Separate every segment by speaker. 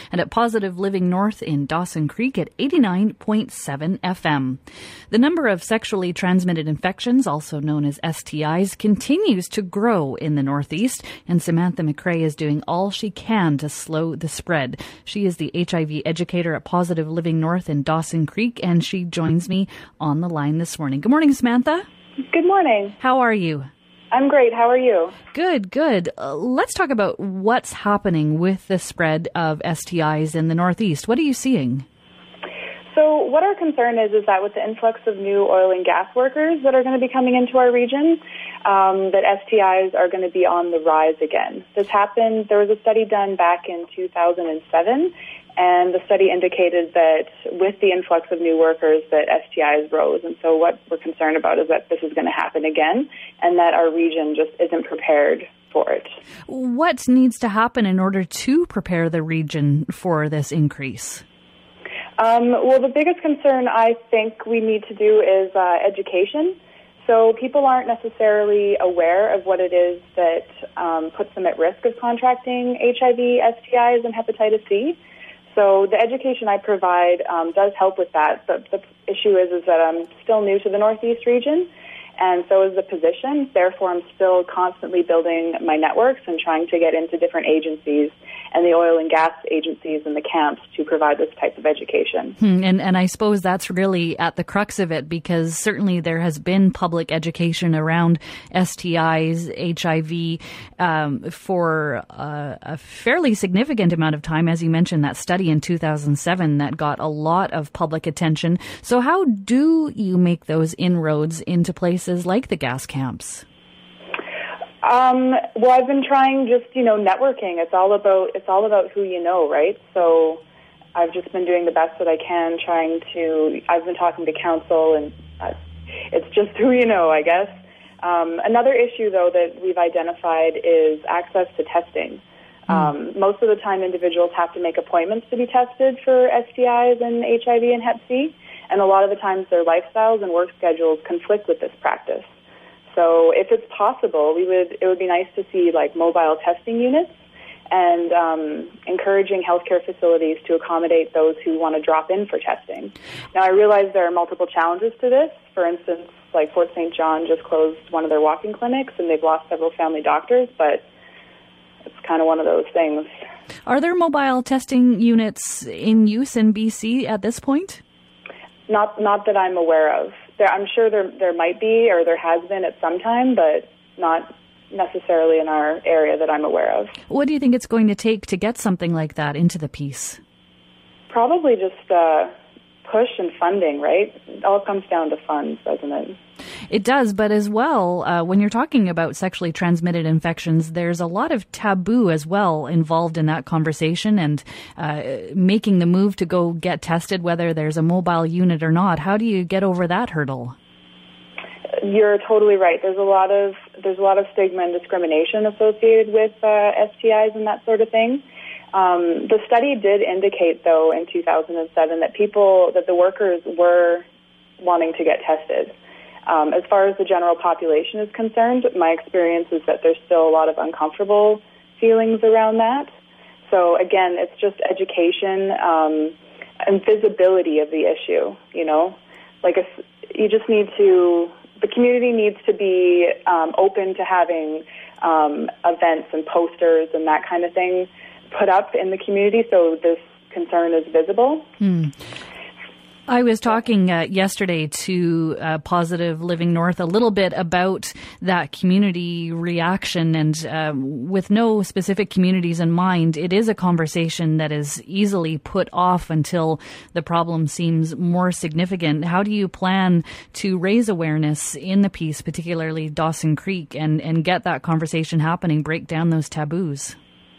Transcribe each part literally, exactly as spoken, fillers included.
Speaker 1: and at Positive Living North in Dawson Creek at eighty-nine point seven F M. The number of sexually transmitted infections, also known as S T Is, continues to grow in the Northeast, and Samantha McRae is doing all she can to slow the spread. She is the H I V educator at Positive Living North in Dawson Creek, and she joins me on the line this morning. Good morning, Samantha.
Speaker 2: Good morning.
Speaker 1: How are you?
Speaker 2: I'm great. How are you?
Speaker 1: Good, good. Uh, let's talk about what's happening with the spread of S T Is in the Northeast. What are you seeing?
Speaker 2: So what our concern is, is that with the influx of new oil and gas workers that are going to be coming into our region, um, that S T Is are going to be on the rise again. This happened, there was a study done back in two thousand seven, and the study indicated that with the influx of new workers that S T Is rose. And so what we're concerned about is that this is going to happen again and that our region just isn't prepared for it.
Speaker 1: What needs to happen in order to prepare the region for this increase?
Speaker 2: Um, well, the biggest concern I think we need to do is uh, education. So people aren't necessarily aware of what it is that um, puts them at risk of contracting H I V, S T Is, and hepatitis C. So the education I provide um, does help with that, but the issue is, is that I'm still new to the Northeast region, and so is the position. Therefore, I'm still constantly building my networks and trying to get into different agencies and the oil and gas agencies and the camps to provide this type of education.
Speaker 1: Hmm, and, and I suppose that's really at the crux of it, because certainly there has been public education around S T Is, H I V um, for uh, a fairly significant amount of time. As you mentioned, that study in two thousand seven that got a lot of public attention. So how do you make those inroads into places like the gas camps?
Speaker 2: Um, well, I've been trying just, you know, networking. It's all about, it's all about who you know, right? So I've just been doing the best that I can, trying to, I've been talking to council, and uh, it's just who you know, I guess. Um, another issue, though, that we've identified is access to testing. Mm. Um, most of the time, individuals have to make appointments to be tested for S T Is and H I V and Hep C, and a lot of the times their lifestyles and work schedules conflict with this practice. So if it's possible, we would it would be nice to see like mobile testing units and um, encouraging healthcare facilities to accommodate those who want to drop in for testing. Now, I realize there are multiple challenges to this. For instance, like Fort Saint John just closed one of their walk-in clinics, and they've lost several family doctors, but it's kind of one of those things.
Speaker 1: Are there mobile testing units in use in B C at this point?
Speaker 2: Not not that I'm aware of. There, I'm sure there there might be, or there has been at some time, but not necessarily in our area that I'm aware of.
Speaker 1: What do you think it's going to take to get something like that into the piece?
Speaker 2: Probably just uh, push and funding, right? It all comes down to funds, doesn't it?
Speaker 1: It does, but as well, uh, when you're talking about sexually transmitted infections, there's a lot of taboo as well involved in that conversation, and uh, making the move to go get tested, whether there's a mobile unit or not. How do you get over that hurdle?
Speaker 2: You're totally right. There's a lot of there's a lot of stigma and discrimination associated with uh, S T Is and that sort of thing. Um, the study did indicate, though, in two thousand seven that people that the workers were wanting to get tested. Um, as far as the general population is concerned, my experience is that there's still a lot of uncomfortable feelings around that. So again, it's just education um, and visibility of the issue. You know, like if you just need to, the community needs to be um, open to having um, events and posters and that kind of thing put up in the community so this concern is visible. Mm.
Speaker 1: I was talking uh, yesterday to uh, Positive Living North a little bit about that community reaction, and uh, with no specific communities in mind, it is a conversation that is easily put off until the problem seems more significant. How do you plan to raise awareness in the piece, particularly Dawson Creek, and, and get that conversation happening, break down those taboos?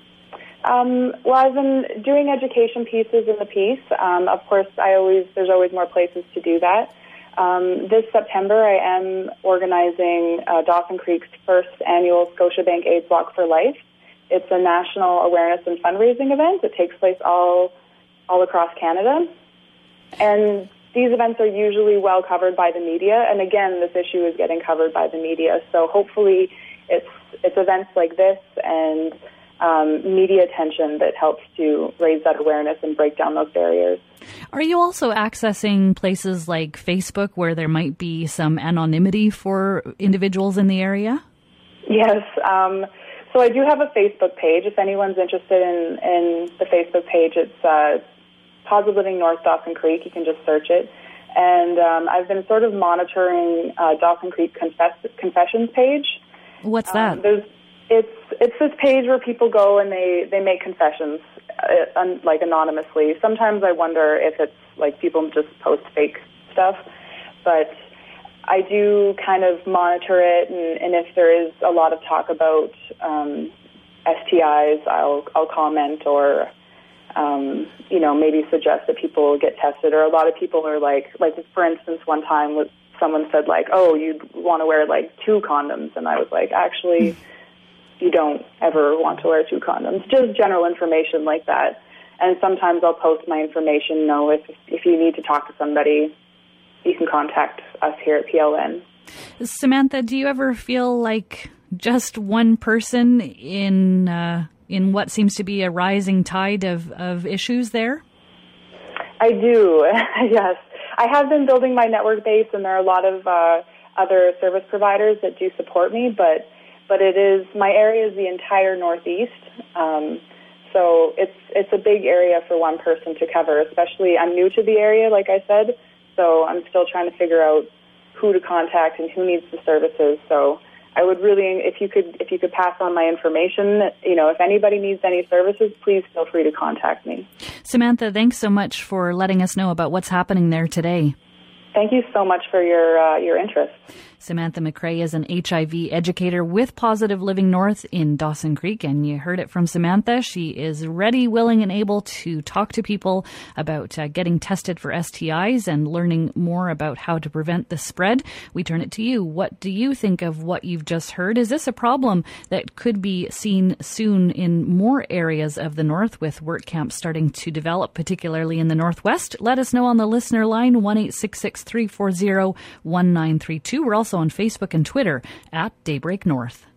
Speaker 2: Um, well, I've been doing education pieces in the piece. Um, of course, I always there's always more places to do that. Um, this September, I am organizing uh, Dawson Creek's first annual Scotiabank AIDS Walk for Life. It's a national awareness and fundraising event. It takes place all all across Canada, and these events are usually well covered by the media. And again, this issue is getting covered by the media. So hopefully, it's it's events like this and um, media attention that helps to raise that awareness and break down those barriers.
Speaker 1: Are you also accessing places like Facebook where there might be some anonymity for individuals in the area?
Speaker 2: Yes. Um, so I do have a Facebook page. If anyone's interested in, in the Facebook page, it's uh, Positive Living North Dawson Creek. You can just search it. And um, I've been sort of monitoring uh, Dawson Creek Confess- Confessions page.
Speaker 1: What's that?
Speaker 2: Um, there's, it's it's this page where people go and they, they make confessions, uh, un, like anonymously. Sometimes I wonder if it's like people just post fake stuff, but I do kind of monitor it, and, and if there is a lot of talk about um, S T Is, I'll I'll comment or um, you know maybe suggest that people get tested. Or a lot of people are like like for instance, one time was someone said like, oh, you'd want to wear like two condoms, and I was like, actually, you don't ever want to wear two condoms. Just general information like that. And sometimes I'll post my information. You know, if if you need to talk to somebody, you can contact us here at P L N.
Speaker 1: Samantha, do you ever feel like just one person in uh, in what seems to be a rising tide of, of issues there?
Speaker 2: I do, yes. I have been building my network base, and there are a lot of uh, other service providers that do support me, but but it is, my area is the entire Northeast, um, so it's it's a big area for one person to cover, especially I'm new to the area, like I said, so I'm still trying to figure out who to contact and who needs the services. So I would really, if you could, if you could pass on my information, you know, if anybody needs any services, please feel free to contact me.
Speaker 1: Samantha, thanks so much for letting us know about what's happening there today.
Speaker 2: Thank you so much for your uh, your interest.
Speaker 1: Samantha McRae is an H I V educator with Positive Living North in Dawson Creek, and you heard it from Samantha. She is ready, willing, and able to talk to people about uh, getting tested for S T Is and learning more about how to prevent the spread. We turn it to you. What do you think of what you've just heard? Is this a problem that could be seen soon in more areas of the North, with work camps starting to develop, particularly in the Northwest? Let us know on the listener line, one eight six six, three four zero, one nine three two. We're also on Facebook and Twitter at Daybreak North.